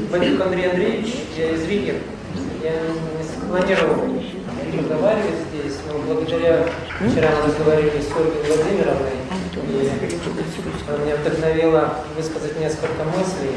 Бандюк Андрей Андреевич, я из Риги. Я не планировал разговаривать здесь, но благодаря вчера мы разговаривали с Ольгой Владимировной, и она меня вдохновила высказать несколько мыслей.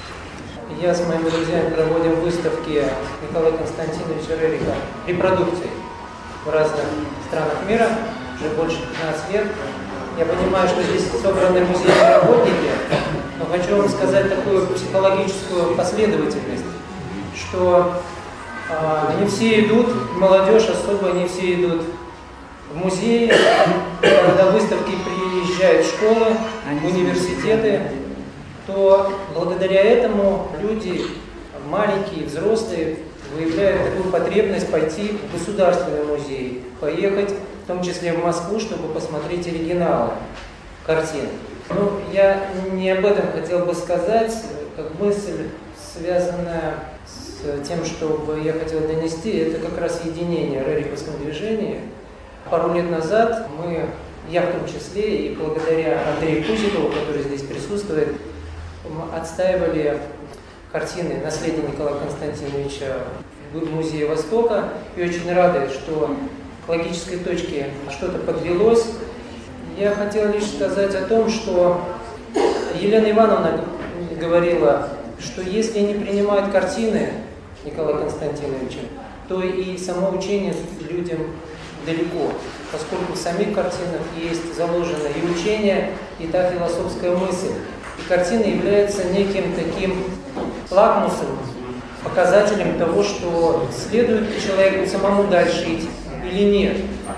Я с моими друзьями проводим выставки Николая Константиновича Рериха репродукций в разных странах мира уже больше 15 лет. Я понимаю, что здесь собраны музейные работники, но хочу вам сказать такую психологическую последовательность, что не все идут, молодежь особо не все идут в музеи, когда выставки приезжают в школы, в университеты, то благодаря этому люди, маленькие, взрослые, выявляют такую потребность пойти в государственный музей, поехать, в том числе в Москву, чтобы посмотреть оригиналы картин. Ну, я не об этом хотел бы сказать, как мысль, связанная с тем, что я хотел донести, это как раз единение в рериховском движении. Пару лет назад я в том числе, и благодаря Андрею Кузикову, который здесь присутствует, отстаивали картины наследия Николая Константиновича в Музее Востока, и очень рады, что к логической точке что-то подвелось. Я хотел лишь сказать о том, что Елена Ивановна говорила, что если не принимают картины Николая Константиновича, то и само учение людям далеко, поскольку в самих картинах есть заложено и учение, и та философская мысль. И картина является неким таким лакмусом, показателем того, что следует человеку самому дальше идти или нет.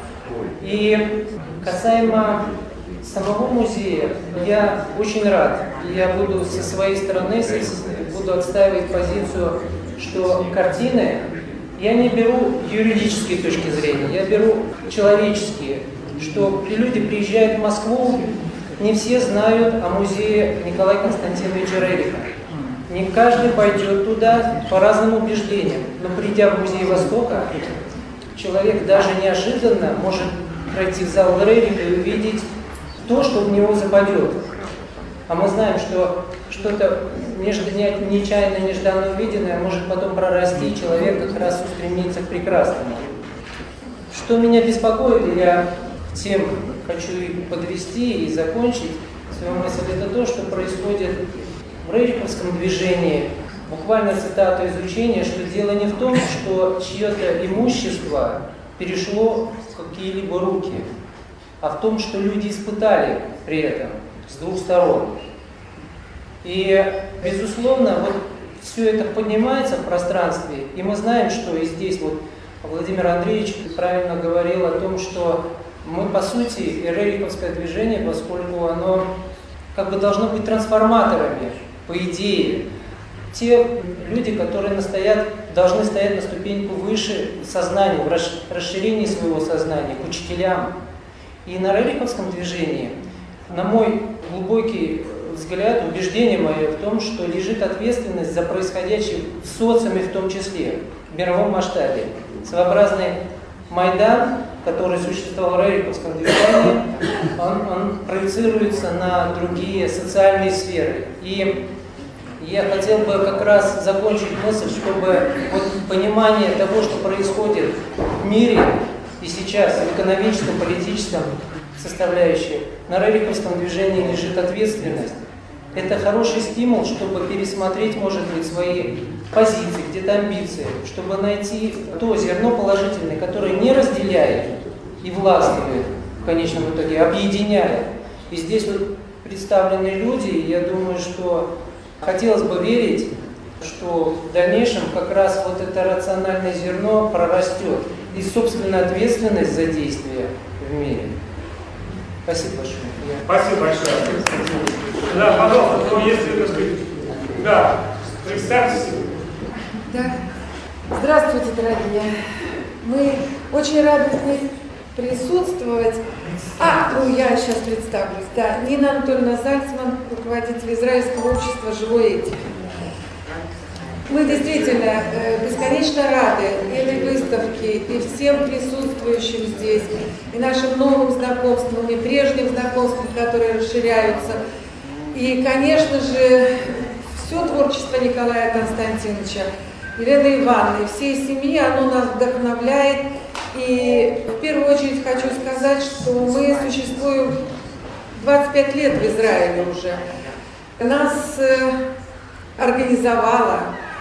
И касаемо самого музея, я очень рад, и я буду со своей стороны буду отстаивать позицию, что картины, я не беру юридические точки зрения, я беру человеческие, что люди приезжают в Москву, не все знают о музее Николая Константиновича Рериха. Не каждый пойдет туда по разным убеждениям, но придя в Музей Востока, человек даже неожиданно может пройти в зал Рериха и увидеть то, что в него западет. А мы знаем, что что-то нечаянно, нежданно увиденное может потом прорасти, и человек как раз устремится к прекрасному. Что меня беспокоит, я всем хочу и подвести, и закончить свою мысль, это то, что происходит в рериховском движении. Буквально цитата из учения, что дело не в том, что чье-то имущество перешло в какие-либо руки, а в том, что люди испытали при этом с двух сторон. И, безусловно, вот все это поднимается в пространстве, и мы знаем, что и здесь вот Владимир Андреевич правильно говорил о том, что мы, по сути, и рериховское движение, поскольку оно как бы должно быть трансформаторами, по идее. Те люди, которые должны стоять на ступеньку выше сознания, в расширении своего сознания, к учителям. И на рериховском движении, на мой глубокий взгляд, убеждение мое в том, что лежит ответственность за происходящее в социуме в том числе, в мировом масштабе. Своеобразный Майдан, который существовал в рериховском движении, он проецируется на другие социальные сферы. И я хотел бы как раз закончить мысль, чтобы вот понимание того, что происходит в мире и сейчас, в экономическом, политическом составляющей, на рериховском движении лежит ответственность. Это хороший стимул, чтобы пересмотреть, может быть, свои позиции, где-то амбиции, чтобы найти то зерно положительное, которое не разделяет и властвует в конечном итоге, объединяет. И здесь вот представлены люди, и я думаю, что хотелось бы верить, что в дальнейшем как раз вот это рациональное зерно прорастет и собственная ответственность за действия в мире. Спасибо большое. Спасибо большое. Да, пожалуйста, кто есть, так сказать. Да, представьте себя. Да. Здравствуйте, дорогие. Мы очень рады здесь присутствовать. Я сейчас представлюсь. Да, Нина Анатольевна Зальцман, руководитель Израильского общества «Живой этики». Мы действительно бесконечно рады этой выставке и всем присутствующим здесь, и нашим новым знакомствам, и прежним знакомствам, которые расширяются. И, конечно же, все творчество Николая Константиновича, Елены Ивановны, всей семьи, оно нас вдохновляет. И в первую очередь хочу сказать, что мы существуем 25 лет в Израиле уже. Нас организовала,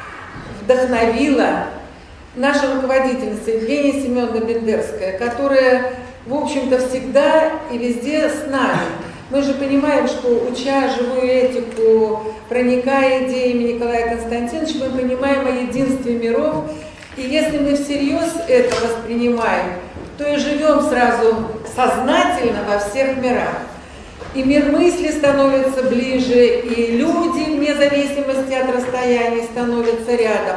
вдохновила наша руководительница Евгения Семеновна Бендерская, которая, в общем-то, всегда и везде с нами. Мы же понимаем, что, уча живую этику, проникая идеями Николая Константиновича, мы понимаем о единстве миров. И если мы всерьез это воспринимаем, то и живем сразу сознательно во всех мирах. И мир мысли становится ближе, и люди, вне зависимости от расстояния, становятся рядом.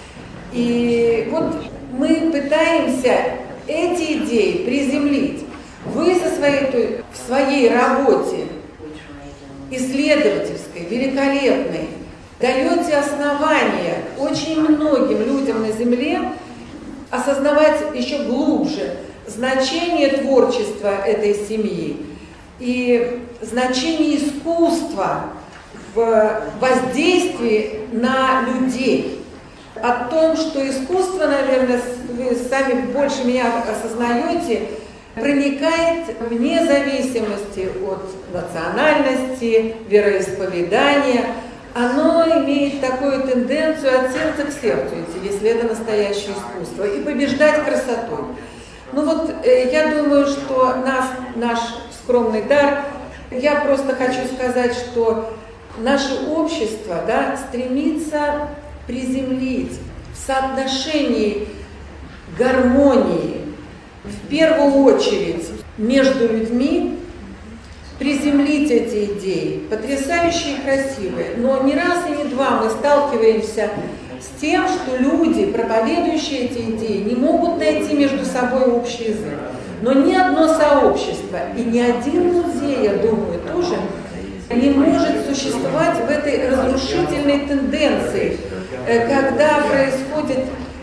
И вот мы пытаемся эти идеи приземлить. Вы в своей работе исследовательской, великолепной, даете основания очень многим людям на Земле осознавать еще глубже значение творчества этой семьи и значение искусства в воздействии на людей. О том, что искусство, наверное, вы сами больше меня осознаете, проникает вне зависимости от национальности, вероисповедания. Оно имеет такую тенденцию от сердца к сердцу идти, если это настоящее искусство, и побеждать красотой. Ну вот, я думаю, что наш скромный дар, я просто хочу сказать, что наше общество, да, стремится приземлить в соотношении гармонии, в первую очередь между людьми, приземлить эти идеи, потрясающие и красивые. Но не раз и не два мы сталкиваемся с тем, что люди, проповедующие эти идеи, не могут найти между собой общий язык. Но ни одно сообщество и ни один музей, я думаю, тоже не может существовать в этой разрушительной тенденции, когда происходит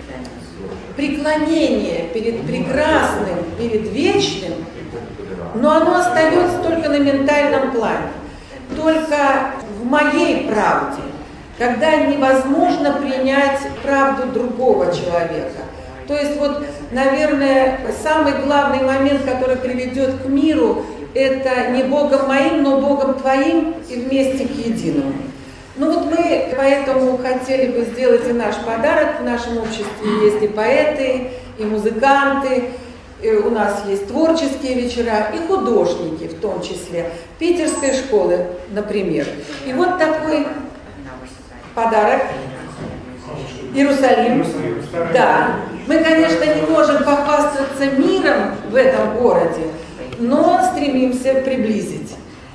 преклонение перед прекрасным, перед вечным, но оно остается только на ментальном плане, только в моей правде, когда невозможно принять правду другого человека. То есть вот, наверное, самый главный момент, который приведет к миру, это не Богом моим, но Богом твоим и вместе к единому. Ну вот мы поэтому хотели бы сделать и наш подарок. В нашем обществе есть и поэты, и музыканты, и у нас есть творческие вечера, и художники в том числе, питерской школы, например. И вот такой подарок. Иерусалим. Да. Мы, конечно, не можем похвастаться миром в этом городе, но стремимся приблизить.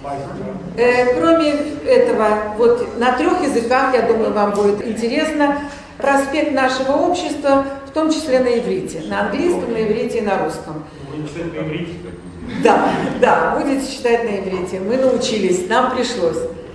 Кроме этого, вот на 3 языках, я думаю, вам будет интересно, проспект нашего общества, в том числе на иврите, на английском, на иврите и на русском. Будете читать на иврите? Да, будете читать на иврите. Мы научились, нам пришлось.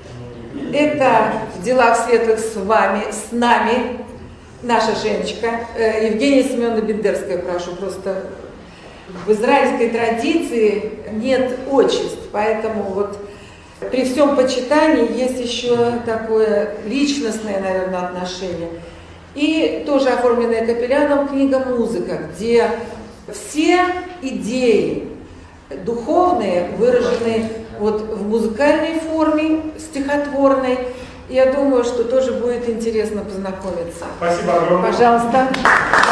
Это в делах светлых с нами, наша Женечка, Евгения Семеновна Бендерская, прошу, просто в израильской традиции нет отчеств, поэтому вот при всем почитании есть еще такое личностное, наверное, отношение. И тоже оформленная капелляном книга «Музыка», где все идеи духовные выражены вот в музыкальной форме, стихотворной. Я думаю, что тоже будет интересно познакомиться. Спасибо огромное. Пожалуйста.